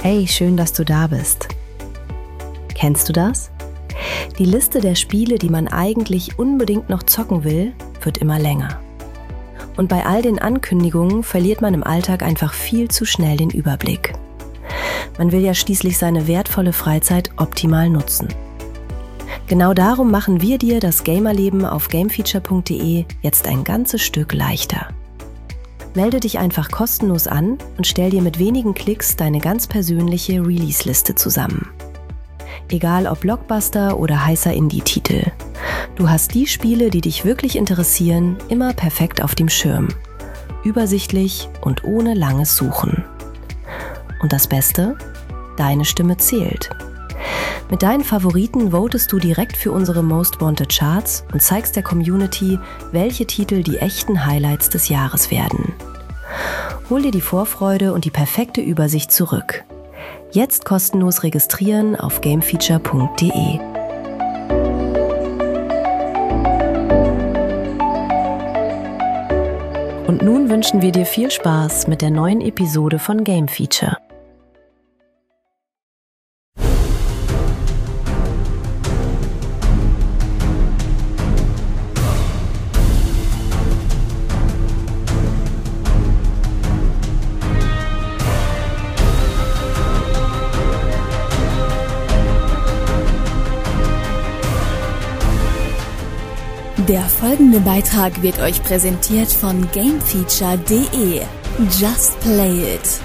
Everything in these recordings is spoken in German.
Hey, schön, dass du da bist. Kennst du das? Die Liste der Spiele, die man eigentlich unbedingt noch zocken will, wird immer länger. Und bei all den Ankündigungen verliert man im Alltag einfach viel zu schnell den Überblick. Man will ja schließlich seine wertvolle Freizeit optimal nutzen. Genau darum machen wir dir das Gamerleben auf gamefeature.de jetzt ein ganzes Stück leichter. Melde dich einfach kostenlos an und stell dir mit wenigen Klicks deine ganz persönliche Release-Liste zusammen. Egal ob Blockbuster oder heißer Indie-Titel. Du hast die Spiele, die dich wirklich interessieren, immer perfekt auf dem Schirm. Übersichtlich und ohne langes Suchen. Und das Beste? Deine Stimme zählt. Mit deinen Favoriten votest du direkt für unsere Most Wanted Charts und zeigst der Community, welche Titel die echten Highlights des Jahres werden. Hol dir die Vorfreude und die perfekte Übersicht zurück. Jetzt kostenlos registrieren auf gamefeature.de. Und nun wünschen wir dir viel Spaß mit der neuen Episode von Game Feature. Der folgende Beitrag wird euch präsentiert von gamefeature.de. Just play it!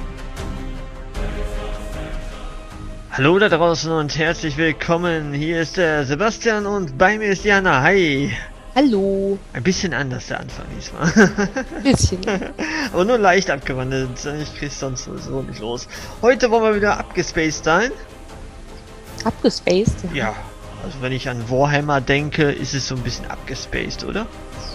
Hallo da draußen und herzlich willkommen. Hier ist der Sebastian und bei mir ist Jana. Hi! Hallo! Ein bisschen anders der Anfang diesmal. Bisschen. Aber nur leicht abgewandelt. Ich krieg's sonst sowieso nicht los. Heute wollen wir wieder abgespaced sein. Abgespaced? Ja. Also wenn ich an Warhammer denke, ist es so ein bisschen abgespaced, oder?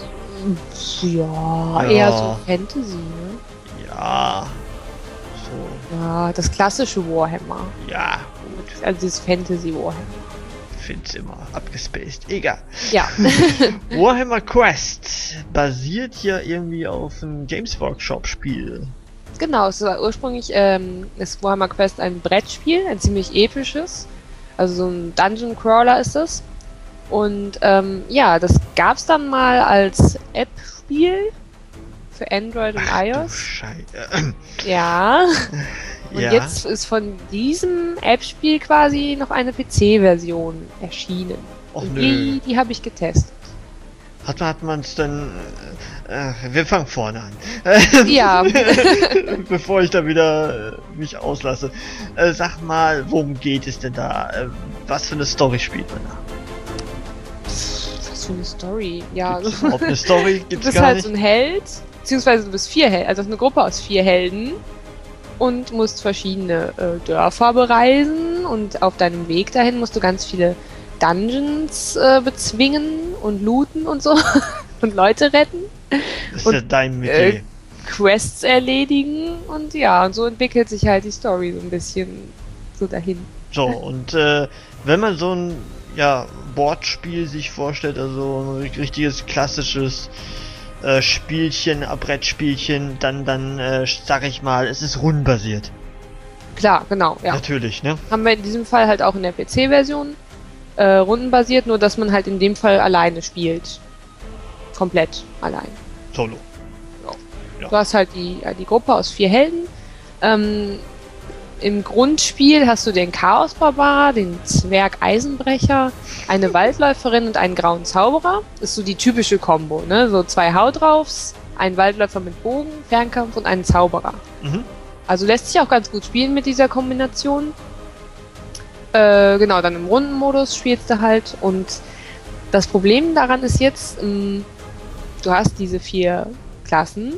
Ja, eher so Fantasy, ne? Ja. So. Ja, das klassische Warhammer. Ja, gut. Also das Fantasy Warhammer. Ich find's immer abgespaced. Egal. Ja. Warhammer Quest basiert ja irgendwie auf einem Games Workshop Spiel. Genau, es war ursprünglich ist Warhammer Quest ein Brettspiel, ein ziemlich episches. Also so ein Dungeon Crawler ist es. Und ja, das gab's dann mal als App-Spiel für Android und iOS. Ja. Und ja. Jetzt ist von diesem App-Spiel quasi noch eine PC-Version erschienen. Och, und nö. die habe ich getestet. Hat man es dann... wir fangen vorne an. Ja. Bevor ich da wieder mich auslasse. Sag mal, worum geht es denn da? Was für eine Story spielt man da? Was für eine Story? Ja. Gibt's überhaupt eine Story? Du bist halt so ein Held, beziehungsweise du bist 4 Helden, also eine Gruppe aus 4 Helden und musst verschiedene Dörfer bereisen und auf deinem Weg dahin musst du ganz viele Dungeons bezwingen und looten und so und Leute retten. Das ist und, ja dein Metier. Quests erledigen und ja, und so entwickelt sich halt die Story so ein bisschen so dahin. So, und wenn man so ein Bordspiel sich vorstellt, also ein richtiges klassisches Spielchen, Brettspielchen, dann sag ich mal, es ist rundenbasiert. Klar, genau, ja. Natürlich, ne? Haben wir in diesem Fall halt auch in der PC-Version rundenbasiert, nur dass man halt in dem Fall alleine spielt. Komplett allein. Solo. Ja. Du hast halt die Gruppe aus 4 Helden. Im Grundspiel hast du den Chaos-Barbar, den Zwerg-Eisenbrecher, eine Waldläuferin und einen grauen Zauberer. Das ist so die typische Kombo, ne? So 2 Hautraufs, ein Waldläufer mit Bogen, Fernkampf und einen Zauberer. Mhm. Also lässt sich auch ganz gut spielen mit dieser Kombination. Genau, dann im Rundenmodus spielst du halt. Und das Problem daran ist jetzt, du hast diese 4 Klassen.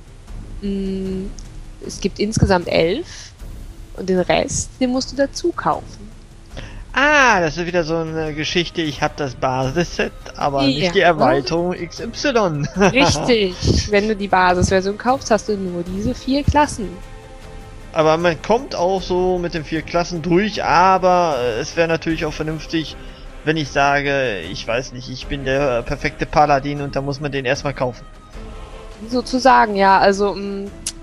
Es gibt insgesamt 11 und den Rest, den musst du dazu kaufen. Ah, das ist wieder so eine Geschichte, ich habe das Basisset, aber nicht die Erweiterung XY. Richtig, wenn du die Basisversion kaufst, hast du nur diese 4 Klassen. Aber man kommt auch so mit den 4 Klassen durch, aber es wäre natürlich auch vernünftig, wenn ich sage, ich weiß nicht, ich bin der perfekte Paladin und da muss man den erstmal kaufen. Sozusagen, ja, also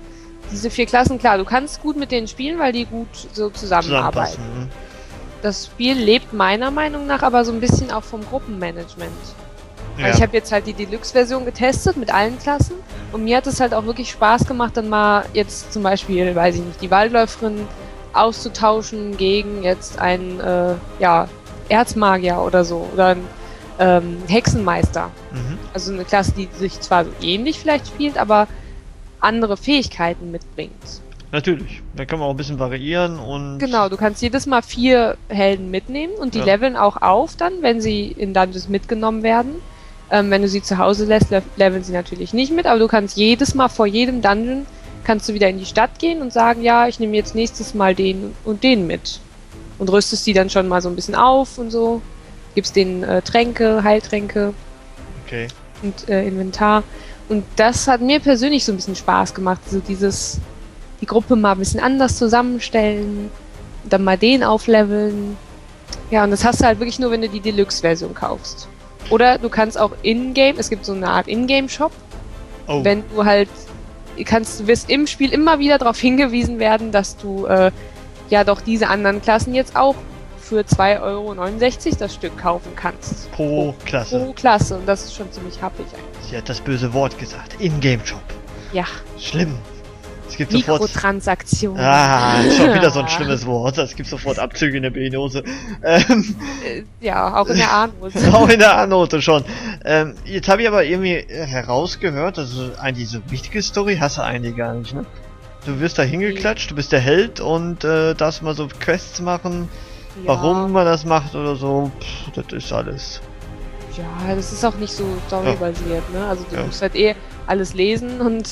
diese 4 Klassen, klar, du kannst gut mit denen spielen, weil die gut so zusammenarbeiten. Zusammenpassen. Das Spiel lebt meiner Meinung nach aber so ein bisschen auch vom Gruppenmanagement. Weil Ja. ich habe jetzt halt die Deluxe-Version getestet mit allen Klassen und mir hat es halt auch wirklich Spaß gemacht, dann mal jetzt zum Beispiel, weiß ich nicht, die Waldläuferin auszutauschen gegen jetzt einen Erzmagier oder so oder einen Hexenmeister. Mhm. Also eine Klasse, die sich zwar so ähnlich vielleicht spielt, aber andere Fähigkeiten mitbringt. Natürlich. Da kann man auch ein bisschen variieren und... Genau, du kannst jedes Mal 4 Helden mitnehmen und die Ja. leveln auch auf dann, wenn sie in Dungeons mitgenommen werden. Wenn du sie zu Hause lässt, leveln sie natürlich nicht mit, aber du kannst jedes Mal vor jedem Dungeon kannst du wieder in die Stadt gehen und sagen, ja, ich nehme jetzt nächstes Mal den und den mit. Und rüstest die dann schon mal so ein bisschen auf und so. Gibst denen Tränke, Heiltränke Okay. und Inventar. Und das hat mir persönlich so ein bisschen Spaß gemacht, so die Gruppe mal ein bisschen anders zusammenstellen, dann mal den aufleveln. Ja, und das hast du halt wirklich nur, wenn du die Deluxe-Version kaufst. Oder du kannst auch in-game, es gibt so eine Art In-game-Shop, Oh. wenn du halt, du wirst im Spiel immer wieder darauf hingewiesen werden, dass du ja doch diese anderen Klassen jetzt auch für 2,69 € das Stück kaufen kannst. Pro Klasse. Pro Klasse. Und das ist schon ziemlich happig eigentlich. Sie hat das böse Wort gesagt. In-Game-Shop. Ja, Schlimm. Es gibt sofort... Mikrotransaktionen. Ah, schon wieder so ein schlimmes Wort. Es gibt sofort Abzüge in der B-Note. Ja, auch in der A-Note. Auch in der A-Note schon. Jetzt habe ich aber irgendwie herausgehört, also eigentlich so wichtige Story hast du eigentlich gar nicht, ne? Du wirst da hingeklatscht, du bist der Held und darfst mal so Quests machen. Warum man das macht oder so, das ist alles. Ja, das ist auch nicht so storybasiert, ne? Also du Ja. musst halt alles lesen und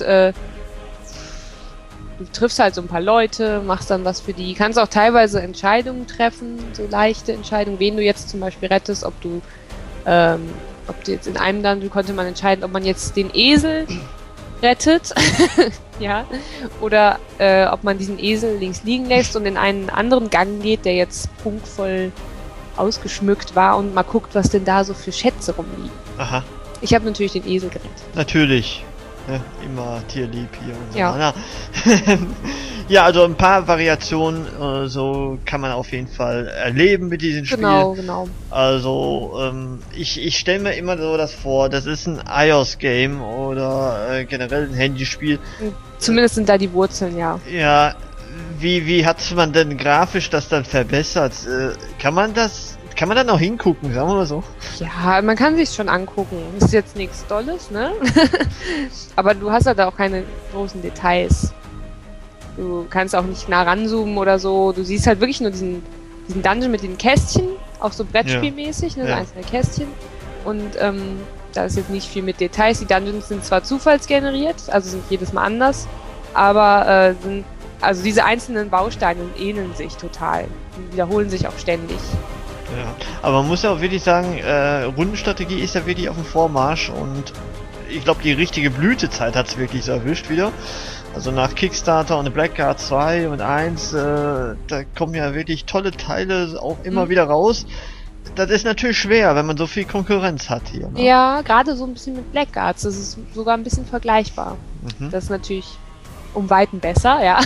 du triffst halt so ein paar Leute, machst dann was für die, kannst auch teilweise Entscheidungen treffen, so leichte Entscheidungen, wen du jetzt zum Beispiel rettest, ob du jetzt in einem Dungeon konnte man entscheiden, ob man jetzt den Esel rettet, ja, oder ob man diesen Esel links liegen lässt und in einen anderen Gang geht, der jetzt prunkvoll ausgeschmückt war und mal guckt, was denn da so für Schätze rumliegen. Aha, Ich habe natürlich den Esel gerettet. natürlich. Ne, immer tierlieb hier und so. Ja. Na. Ja, also ein paar Variationen so kann man auf jeden Fall erleben mit diesem Spiel. Genau. Also, ich stelle mir immer so das vor, das ist ein iOS-Game oder generell ein Handyspiel. Zumindest sind da die Wurzeln, ja. Ja, wie hat man denn grafisch das dann verbessert? Kann man da noch hingucken, sagen wir mal so? Ja, man kann sich's schon angucken. Ist jetzt nichts Dolles, ne? Aber du hast halt auch keine großen Details. Du kannst auch nicht nah ranzoomen oder so. Du siehst halt wirklich nur diesen Dungeon mit den Kästchen, auch so Brettspielmäßig, ne? So Ja. einzelne Kästchen. Und da ist jetzt nicht viel mit Details. Die Dungeons sind zwar zufallsgeneriert, also sind jedes Mal anders, aber also diese einzelnen Bausteine ähneln sich total. Die wiederholen sich auch ständig. Ja, aber man muss ja auch wirklich sagen, Rundenstrategie ist ja wirklich auf dem Vormarsch und ich glaube, die richtige Blütezeit hat es wirklich so erwischt wieder. Also nach Kickstarter und Blackguard 2 und 1, da kommen ja wirklich tolle Teile auch immer wieder raus. Das ist natürlich schwer, wenn man so viel Konkurrenz hat hier. Ne? Ja, gerade so ein bisschen mit Blackguards. Das ist sogar ein bisschen vergleichbar. Mhm. Das ist natürlich um Weiten besser, ja.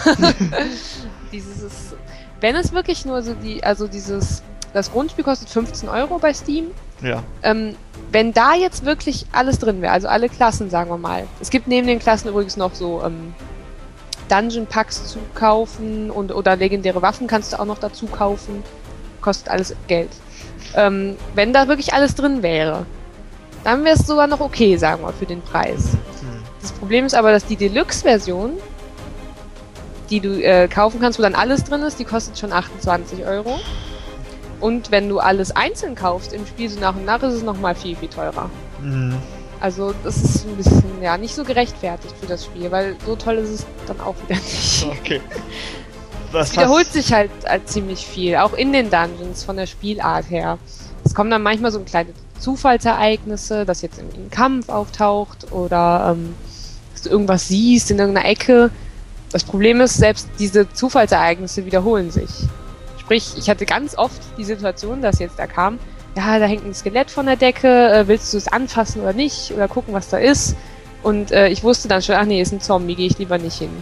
Wenn es wirklich nur so das Grundspiel kostet 15 € bei Steam. Ja. Wenn da jetzt wirklich alles drin wäre, also alle Klassen, sagen wir mal. Es gibt neben den Klassen übrigens noch so Dungeon Packs zu kaufen oder legendäre Waffen kannst du auch noch dazu kaufen. Kostet alles Geld. Wenn da wirklich alles drin wäre, dann wäre es sogar noch okay, sagen wir, für den Preis. Das Problem ist aber, dass die Deluxe-Version, die du kaufen kannst, wo dann alles drin ist, die kostet schon 28 €. Und wenn du alles einzeln kaufst im Spiel so nach und nach, ist es nochmal viel, viel teurer. Mhm. Also das ist ein bisschen, ja, nicht so gerechtfertigt für das Spiel, weil so toll ist es dann auch wieder nicht. Okay. Es wiederholt sich halt ziemlich viel, auch in den Dungeons von der Spielart her. Es kommen dann manchmal so kleine Zufallsereignisse, dass jetzt irgendwie ein Kampf auftaucht oder dass du irgendwas siehst in irgendeiner Ecke. Das Problem ist, selbst diese Zufallsereignisse wiederholen sich. Sprich, ich hatte ganz oft die Situation, dass jetzt da kam, ja, da hängt ein Skelett von der Decke, willst du es anfassen oder nicht? Oder gucken, was da ist? Und ich wusste dann schon, ach nee, ist ein Zombie, gehe ich lieber nicht hin.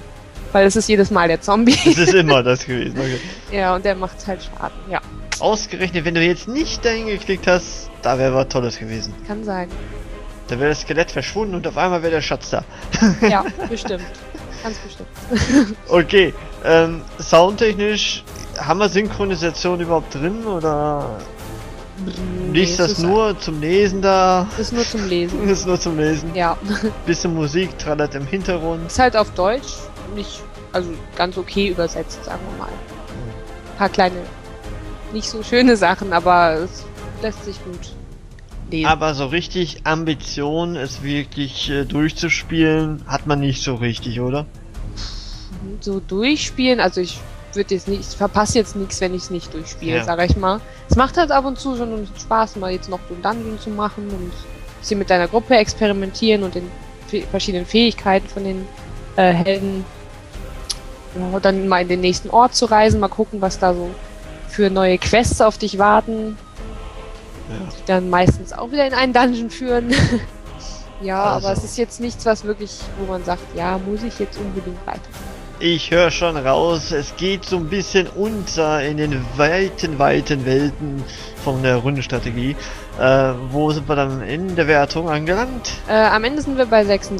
Weil es ist jedes Mal der Zombie. Es ist immer das gewesen. Okay. Ja, und der macht halt Schaden, ja. Ausgerechnet, wenn du jetzt nicht dahin geklickt hast, da wäre was Tolles gewesen. Kann sein. Da wäre das Skelett verschwunden und auf einmal wäre der Schatz da. Ja, bestimmt. Ganz bestimmt. Okay, soundtechnisch, haben wir Synchronisation überhaupt drin oder liest das nur zum Lesen da? Ist nur zum Lesen. Ist nur zum Lesen. Ja. Bisschen Musik trallert im Hintergrund. Ist halt auf Deutsch, nicht, also ganz okay übersetzt, sagen wir mal. Ein paar kleine, nicht so schöne Sachen, aber es lässt sich gut lesen. Aber so richtig Ambition, es wirklich durchzuspielen, hat man nicht so richtig, oder? So durchspielen, also ich würde jetzt nicht, ich verpasse jetzt nichts, wenn ich es nicht durchspiele, Ja. sage ich mal. Es macht halt ab und zu schon Spaß, mal jetzt noch so einen Dungeon zu machen und ein bisschen mit deiner Gruppe experimentieren und den verschiedenen Fähigkeiten von den Helden. Ja, dann mal in den nächsten Ort zu reisen, mal gucken, was da so für neue Quests auf dich warten. Ja. Die dann meistens auch wieder in einen Dungeon führen. Ja, Also. aber es ist jetzt nichts, was wirklich, wo man sagt, ja, muss ich jetzt unbedingt weiter. Ich höre schon raus, es geht so ein bisschen unter in den weiten Welten von der Rundenstrategie. Wo sind wir dann in der Wertung angelangt? Am Ende sind wir bei 66%.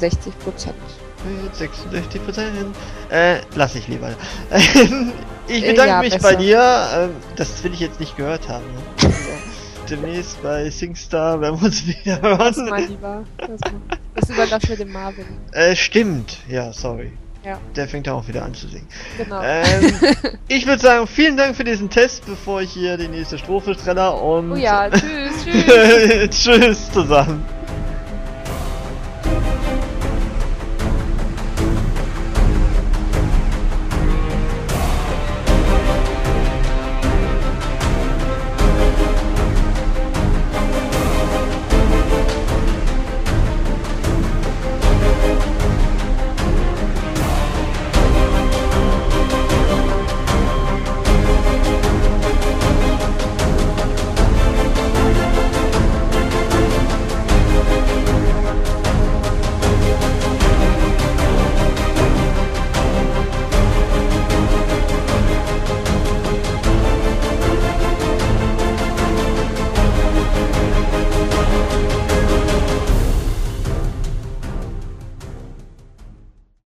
66%. Lass ich lieber. Ich bedanke Ja, mich besser. bei dir. Das will ich jetzt nicht gehört haben. Ne? Also, demnächst bei SingStar werden wir uns wieder Das mal hören. lieber. Das überlassen wir dem Marvin. Stimmt. Ja, sorry. Ja, Der fängt auch wieder an zu singen. genau. Ich würde sagen, vielen Dank für diesen Test, bevor ich hier die nächste Strophe streller und Oh ja, tschüss, tschüss. tschüss zusammen.